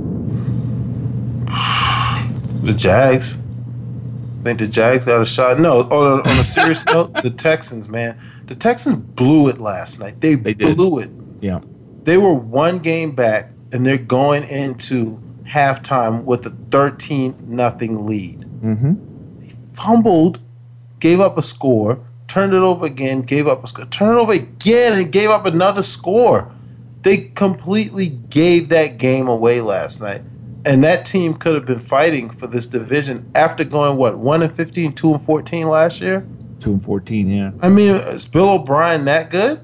The Jags. I think the Jags got a shot. No, on a, on a serious note, the Texans, man. The Texans blew it last night. They, They did. blew it. Yeah. They were one game back, and they're going into halftime with a thirteen nothing lead. Mm-hmm. Fumbled, gave up a score, turned it over again, gave up a score, turned it over again, and gave up another score. They completely gave that game away last night. And that team could have been fighting for this division after going, what, one and fifteen, two and fourteen last year? two and fourteen, yeah. I mean, is Bill O'Brien that good?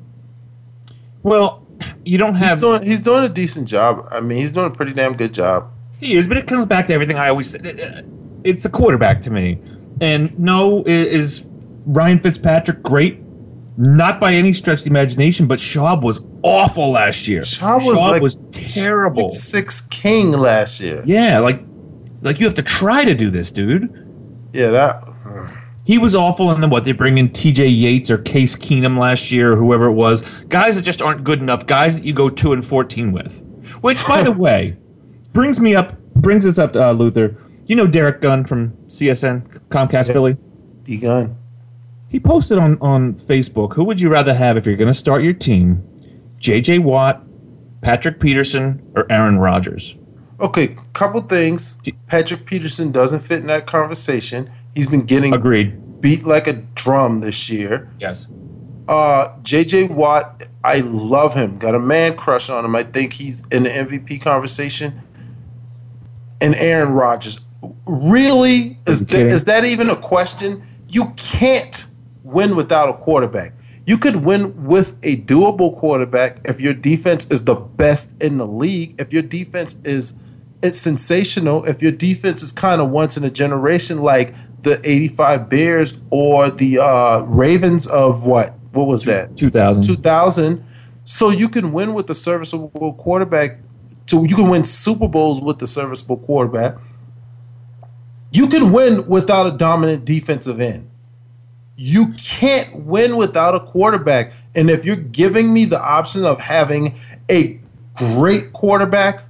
Well, you don't have... He's doing, he's doing a decent job. I mean, he's doing a pretty damn good job. He is, but it comes back to everything I always say. It's the quarterback to me. And no, is Ryan Fitzpatrick great? Not by any stretch of the imagination, but Schaub was awful last year. Schaub was, Schaub like was terrible. Six, six king last year. Yeah, like like you have to try to do this, dude. Yeah, that... He was awful, and then what? They bring in T J Yates or Case Keenum last year, or whoever it was. Guys that just aren't good enough. Guys that you go two and fourteen with. Which, by the way, brings me up, brings us up to uh, Luther. You know Derek Gunn from C S N, Comcast yeah. Philly? D Gunn. He posted on, on Facebook, who would you rather have if you're going to start your team? J J Watt, Patrick Peterson, or Aaron Rodgers? Okay, couple things. Patrick Peterson doesn't fit in that conversation. He's been getting Agreed. beat like a drum this year. Yes. Uh, J J Watt, I love him. Got a man crush on him. I think he's in the M V P conversation. And Aaron Rodgers. Really? Is, th- is that even a question? You can't win without a quarterback. You could win with a doable quarterback if your defense is the best in the league, if your defense is it's sensational, if your defense is kind of once in a generation like the eighty-five Bears or the uh, Ravens of what? What was that? two thousand. two thousand. So you can win with a serviceable quarterback. So you can win Super Bowls with the serviceable quarterback. You can win without a dominant defensive end. You can't win without a quarterback. And if you're giving me the option of having a great quarterback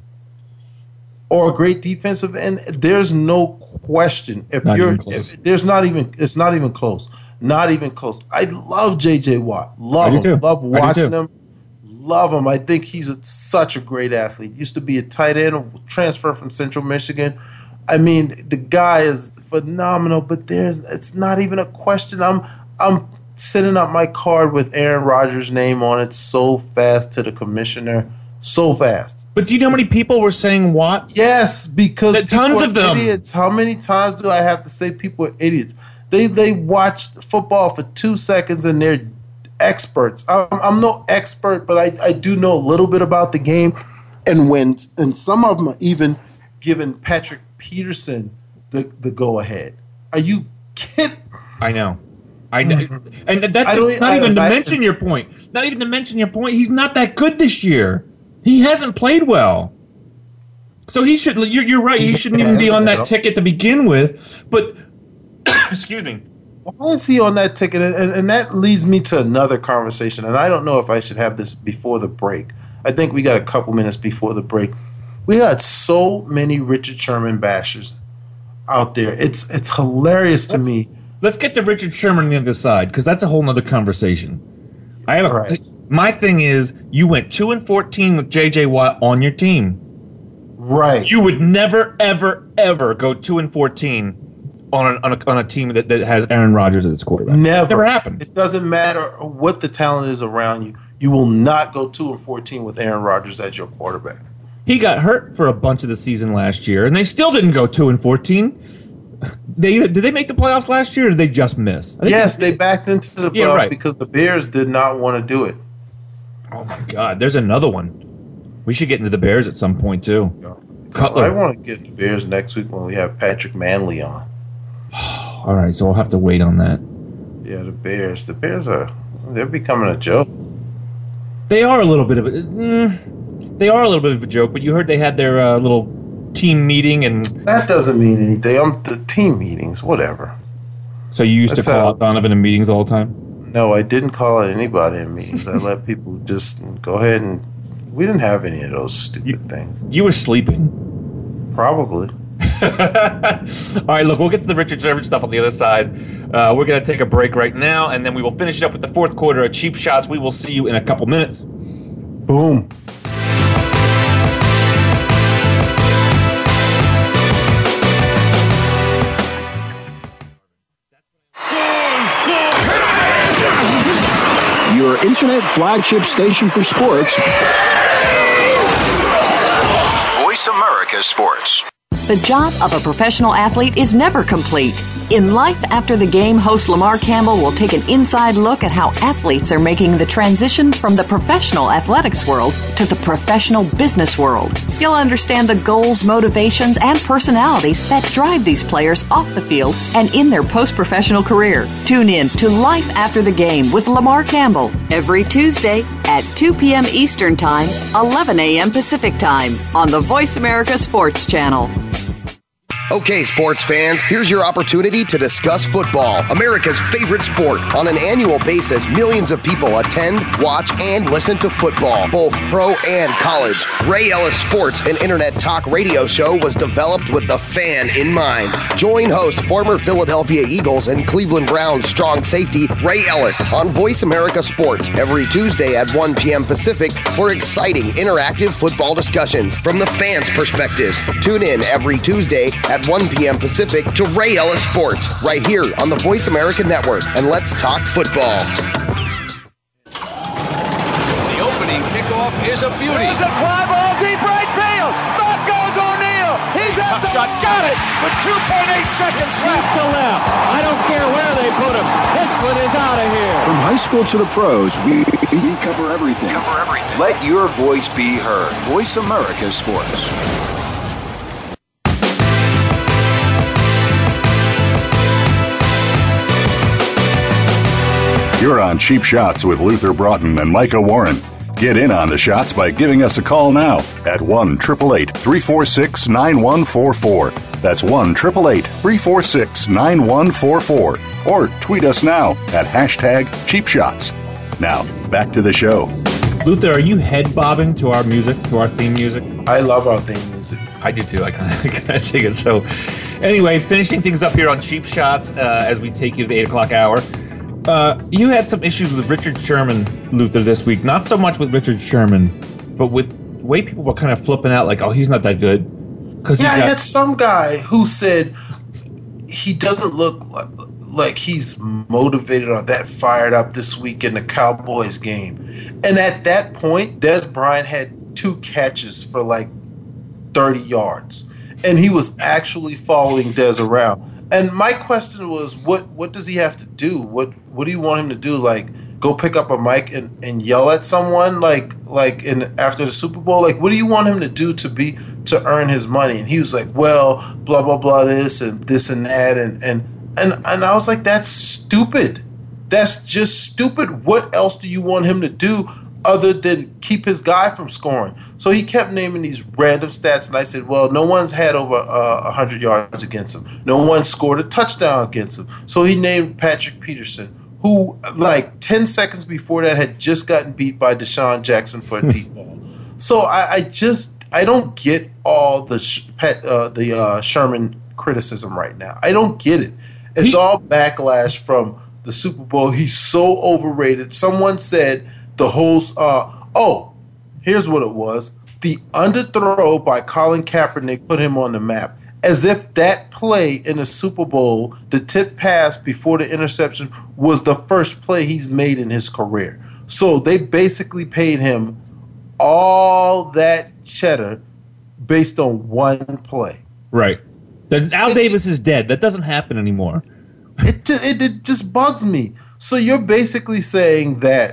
or a great defensive end, there's no question. If not you're, if, there's not even, it's not even close. Not even close. I love J J Watt. Love I him. do too. Love I watching do him. Love him. I think he's a, such a great athlete. Used to be a tight end, transfer from Central Michigan. I mean, the guy is phenomenal, but there's it's not even a question. I'm I'm sending up my card with Aaron Rodgers' name on it so fast to the commissioner, so fast. But do you know how many people were saying Watt? Yes, because the, tons of them. Idiots. How many times do I have to say people are idiots? They they watched football for two seconds and they're experts. I'm, I'm no expert, but I, I do know a little bit about the game. And when and some of them are even giving Patrick Peterson the, the go ahead. Are you kidding? I know. I know. And that's I not I, even I, to I, mention your point. Not even to mention your point. He's not that good this year. He hasn't played well. So he should. You're, you're right. He shouldn't even be on that ticket to begin with. But excuse me. Why is he on that ticket? And, and, and that leads me to another conversation. And I don't know if I should have this before the break. I think we got a couple minutes before the break. We got so many Richard Sherman bashers out there. It's it's hilarious to let's, me. Let's get to Richard Sherman on the other side, because that's a whole nother conversation. I have a, right. My thing is, you went two and fourteen with J J Watt on your team. Right. You would never, ever, ever go two and fourteen on a, on a, on a team that, that has Aaron Rodgers as its quarterback. Never. Never happened. It doesn't matter what the talent is around you. You will not go two and fourteen with Aaron Rodgers as your quarterback. He got hurt for a bunch of the season last year, and they still didn't go two and fourteen. They did they make the playoffs last year, or did they just miss? Yes, they backed into the playoffs yeah, right. because the Bears did not want to do it. Oh my God! There's another one. We should get into the Bears at some point too. Yeah. Cutler. I want to get into the Bears next week when we have Patrick Manley on. All right, so we'll have to wait on that. Yeah, the Bears. The Bears are they're becoming a joke. They are a little bit of a. Mm, they are a little bit of a joke, but you heard they had their uh, little team meeting, and that doesn't mean anything. I'm the team meetings, whatever. So you used That's to call out Donovan in meetings all the time? No, I didn't call out anybody in meetings. I let people just go ahead and. We didn't have any of those stupid you, things. You were sleeping. Probably. All right, look, we'll get to the Richard Sherman stuff on the other side. Uh, we're going to take a break right now, and then we will finish it up with the fourth quarter of Cheap Shots. We will see you in a couple minutes. Boom. internet flagship station for sports. Voice America Sports. The job of a professional athlete is never complete. In Life After the Game, host Lamar Campbell will take an inside look at how athletes are making the transition from the professional athletics world to the professional business world. You'll understand the goals, motivations, and personalities that drive these players off the field and in their post-professional career. Tune in to Life After the Game with Lamar Campbell every Tuesday at two p.m. Eastern Time, eleven a.m. Pacific Time on the Voice America Sports Channel. Okay, sports fans, here's your opportunity to discuss football, America's favorite sport. On an annual basis, millions of people attend, watch, and listen to football, both pro and college. Ray Ellis Sports, an internet talk radio show, was developed with the fan in mind. Join host, former Philadelphia Eagles and Cleveland Browns strong safety, Ray Ellis, on Voice America Sports every Tuesday at one p.m. Pacific for exciting, interactive football discussions from the fans' perspective. Tune in every Tuesday at one p.m. Pacific to Ray Ellis Sports right here on the Voice America Network, and let's talk football. The opening kickoff is a beauty. It's a fly ball deep right field. Back goes O'Neal. He's at the shot. Got it with two point eight seconds left. To left. I don't care where they put him. This one is out of here. From high school to the pros, we, we cover everything. Cover everything. Let your voice be heard. Voice America Sports. You're on Cheap Shots with Luther Broughton and Micah Warren. Get in on the shots by giving us a call now at one eight eight eight, three four six, nine one four four. That's one eight eight eight, three four six, nine one four four. Or tweet us now at hashtag Cheap Shots. Now, back to the show. Luther, are you head bobbing to our music, to our theme music? I love our theme music. I do too. I kind of think it. So, anyway, finishing things up here on Cheap Shots uh, as we take you to the eight o'clock hour. Uh, you had some issues with Richard Sherman, Luther, this week. Not so much with Richard Sherman, but with the way people were kind of flipping out, like, oh, he's not that good. Yeah, got- I had some guy who said he doesn't look like, like he's motivated or that fired up this week in the Cowboys game. And at that point, Des Bryant had two catches for like thirty yards. And he was actually following Dez around. And my question was, what what does he have to do? What what do you want him to do? Like, go pick up a mic and, and yell at someone like like in after the Super Bowl? Like, what do you want him to do to be to earn his money? And he was like, well, blah blah blah this and this and that and and and, and I was like, that's stupid. That's just stupid. What else do you want him to do other than keep his guy from scoring? So he kept naming these random stats, and I said, well, no one's had over uh, one hundred yards against him. No one scored a touchdown against him. So he named Patrick Peterson, who, like, ten seconds before that had just gotten beat by Deshaun Jackson for a deep ball. So I, I just, I don't get all the sh- Pat, uh, the uh, Sherman criticism right now. I don't get it. It's all backlash from the Super Bowl. He's so overrated. Someone said the whole, uh, oh, here's what it was. The underthrow by Colin Kaepernick put him on the map. As if that play in the Super Bowl, the tip pass before the interception, was the first play he's made in his career. So they basically paid him all that cheddar based on one play. Right. The, Al it, Davis is dead. That doesn't happen anymore. It, it it just bugs me. So you're basically saying that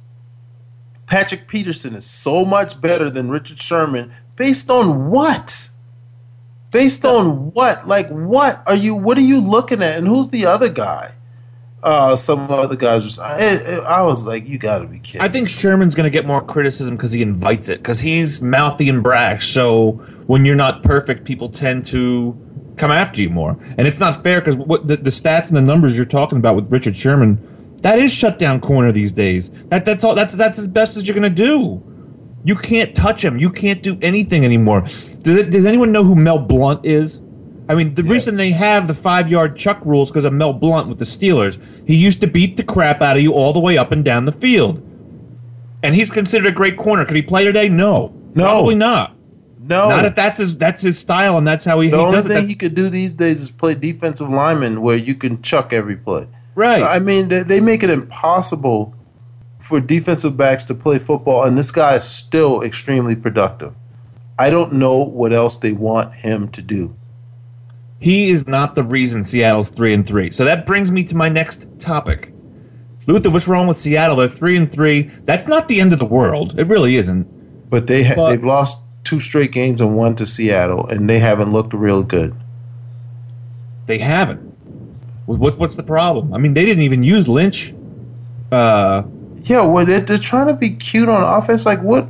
Patrick Peterson is so much better than Richard Sherman based on what? Based on what? Like, what are you? What are you looking at? And who's the other guy? Uh, some other guys. Was, I, I was like, you got to be kidding. I think Sherman's going to get more criticism because he invites it, because he's mouthy and brash. So when you're not perfect, people tend to come after you more. And it's not fair, because what the, the stats and the numbers you're talking about with Richard Sherman, that is shutdown corner these days. That that's all. That's that's as best as you're going to do. You can't touch him. You can't do anything anymore. Does, it, does anyone know who Mel Blount is? I mean, the yes. reason they have the five-yard chuck rules because of Mel Blount with the Steelers. He used to beat the crap out of you all the way up and down the field. And he's considered a great corner. Could he play today? No. No. Probably not. No. Not if that's his that's his style and that's how he, the he does it. The only thing he could do these days is play defensive lineman where you can chuck every play. Right. I mean, they, they make it impossible for defensive backs to play football, and this guy is still extremely productive. I don't know what else they want him to do. He is not the reason Seattle's three and three. So that brings me to my next topic. Luther, what's wrong with Seattle? They're three and three. That's not the end of the world. It really isn't. But they ha- but, they've lost two straight games and one to Seattle, and they haven't looked real good. They haven't. What what's the problem? I mean, they didn't even use Lynch. Uh, yeah, well, they're, they're trying to be cute on offense. Like what?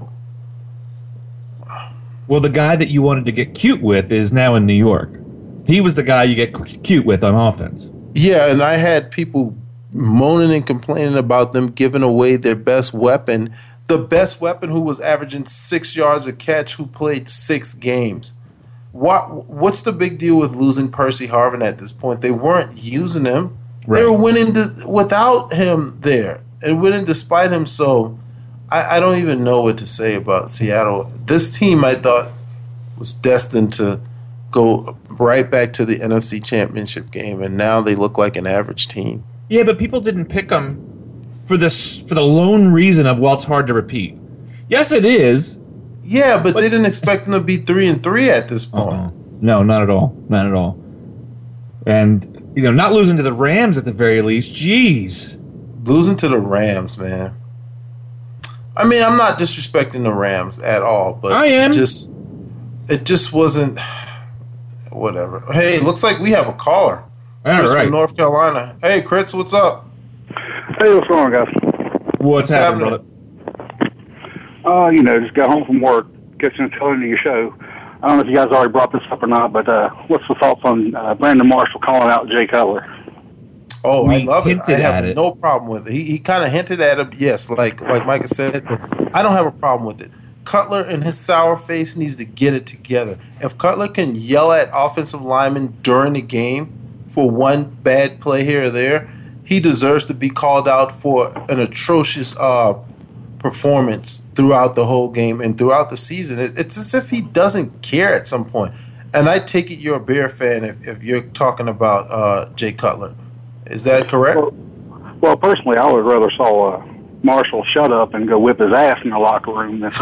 Well, the guy that you wanted to get cute with is now in New York. He was the guy you get cute with on offense. Yeah, and I had people moaning and complaining about them giving away their best weapon, the best weapon who was averaging six yards a catch, who played six games. What What's the big deal with losing Percy Harvin at this point? They weren't using him. Right. They were winning to, without him there and winning despite him. So I, I don't even know what to say about Seattle. This team, I thought, was destined to go right back to the N F C Championship game, and now they look like an average team. Yeah, but people didn't pick them for this for the lone reason of, well, it's hard to repeat. Yes, it is. Yeah, but, but they didn't expect them to be three and three at this point. Uh-uh. No, not at all. Not at all. And, you know, not losing to the Rams at the very least. Jeez. Losing to the Rams, man. I mean, I'm not disrespecting the Rams at all, but I am. It just, it just wasn't. Whatever. Hey, looks like we have a caller. All Chris right. from North Carolina. Hey, Chris, what's up? Hey, what's going on, guys? What's, what's happening, happening, brother? Uh, you know, just got home from work, catching the tail end of your show. I don't know if you guys already brought this up or not, but uh, what's the thoughts on uh, Brandon Marshall calling out Jay Cutler? Oh, we I love it. I have it. no problem with it. He he kind of hinted at it, yes, like like Micah said, but I don't have a problem with it. Cutler and his sour face needs to get it together. If Cutler can yell at offensive linemen during the game for one bad play here or there, he deserves to be called out for an atrocious uh, performance throughout the whole game and throughout the season. It, it's as if he doesn't care at some point. And I take it you're a Bear fan if, if you're talking about uh, Jay Cutler. Is that correct? Well, well, personally, I would rather saw uh, Marshall shut up and go whip his ass in the locker room than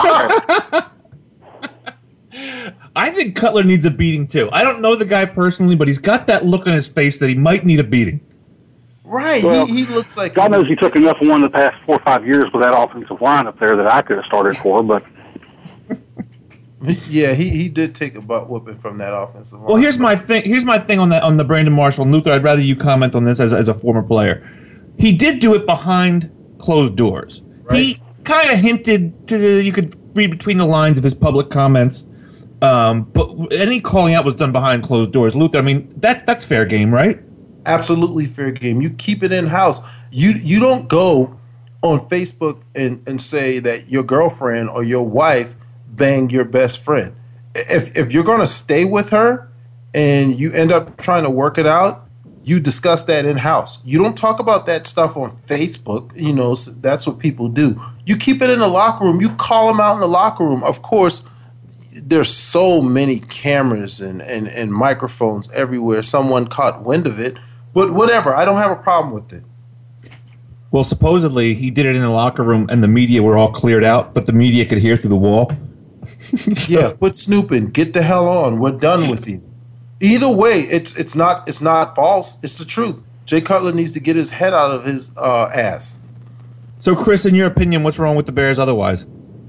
I think Cutler needs a beating too. I don't know the guy personally, but he's got that look on his face that he might need a beating. Right. Well, he, he looks like God knows he took enough in one of the past four or five years with that offensive line up there that I could have started for, but yeah, he, he did take a butt whooping from that offensive line. Well, here's my thing. Here's my thing on that on the Brandon Marshall and Luther. I'd rather you comment on this as as a former player. He did do it behind closed doors. Right. He kind of hinted to the, you could read between the lines of his public comments, um, but any calling out was done behind closed doors. Luther, I mean that that's fair game, right? Absolutely fair game. You keep it in house. You you don't go on Facebook and, and say that your girlfriend or your wife banged your best friend. If if you're gonna stay with her and you end up trying to work it out, you discuss that in house. You don't talk about that stuff on Facebook. You know, that's what people do. You keep it in the locker room. You call them out in the locker room. Of course, there's so many cameras and, and, and microphones everywhere. Someone caught wind of it. But whatever, I don't have a problem with it. Well, supposedly he did it in the locker room and the media were all cleared out, but the media could hear through the wall. So. Yeah, quit snooping. Get the hell on. We're done with you. Either way, it's it's not it's not false. It's the truth. Jay Cutler needs to get his head out of his uh, ass. So, Chris, in your opinion, what's wrong with the Bears otherwise?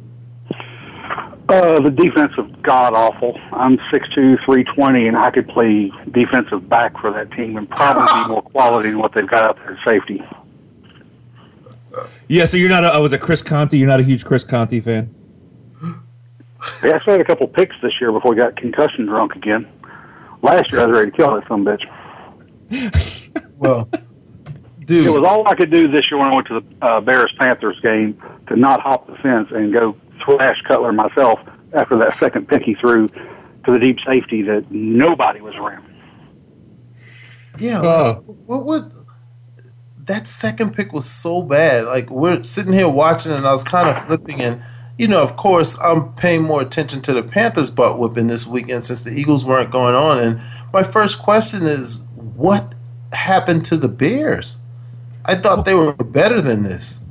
Uh, the defense is god-awful. I'm six two, three twenty, and I could play defensive back for that team and probably be more quality than what they've got out there at safety. Yeah, so you're not a, oh, was it Chris Conte? You're not a huge Chris Conte fan? Yeah, I had a couple picks this year before he got concussion drunk again. Last year, I was ready to kill that son of a bitch. Well, dude. It was all I could do this year when I went to the uh, Bears-Panthers game to not hop the fence and go thrash Cutler myself after that second pick he threw to the deep safety that nobody was around. Yeah, like, what would that second pick was so bad. Like, we're sitting here watching, and I was kind of flipping, and you know, of course, I'm paying more attention to the Panthers butt whipping this weekend since the Eagles weren't going on. And my first question is, what happened to the Bears? I thought they were better than this.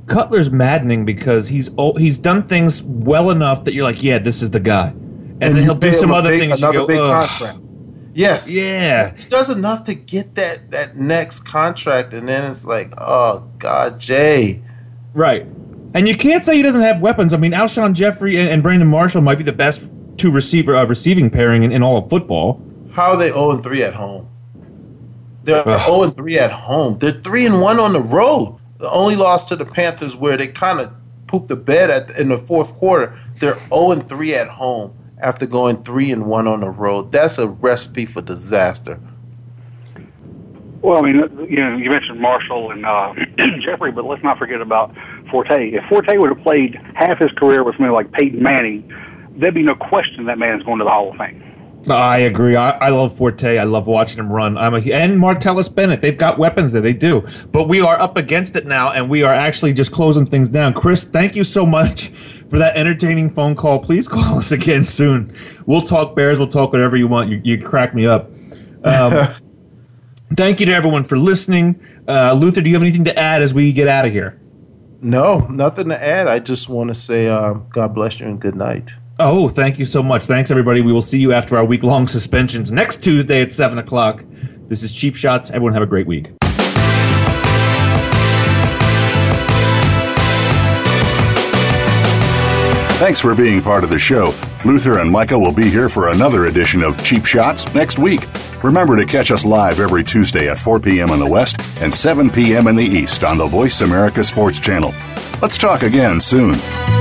Cutler's maddening because he's oh, he's done things well enough that you're like, yeah, this is the guy. And, and then he'll do some other big, things. Another you go, big ugh. contract. Yes. Yeah. He does enough to get that, that next contract, and then it's like, oh, God, Jay. Right. And you can't say he doesn't have weapons. I mean, Alshon Jeffrey and, and Brandon Marshall might be the best two receiver uh, receiving pairing in, in all of football. How are they oh and three at home? They're Ugh. oh and three at home. They're three and one on the road. The only loss to the Panthers where they kind of pooped the bed at the, in the fourth quarter. They're oh and three at home after going three and one on the road. That's a recipe for disaster. Well, I mean, you know, you mentioned Marshall and uh, Jeffrey, but let's not forget about Forte. If Forte would have played half his career with somebody like Peyton Manning, there'd be no question that man's going to the Hall of Fame. I agree. I, I love Forte. I love watching him run. I'm a, and Martellus Bennett. They've got weapons there. They do. But we are up against it now, and we are actually just closing things down. Chris, thank you so much for that entertaining phone call. Please call us again soon. We'll talk Bears. We'll talk whatever you want. You, you crack me up. Um, thank you to everyone for listening. Uh, Luther, do you have anything to add as we get out of here? No, nothing to add. I just want to say uh, God bless you and good night. Oh, thank you so much. Thanks, everybody. We will see you after our week-long suspensions next Tuesday at seven o'clock. This is Cheap Shots. Everyone have a great week. Thanks for being part of the show. Luther and Micah will be here for another edition of Cheap Shots next week. Remember to catch us live every Tuesday at four p.m. in the West and seven p.m. in the East on the Voice America Sports Channel. Let's talk again soon.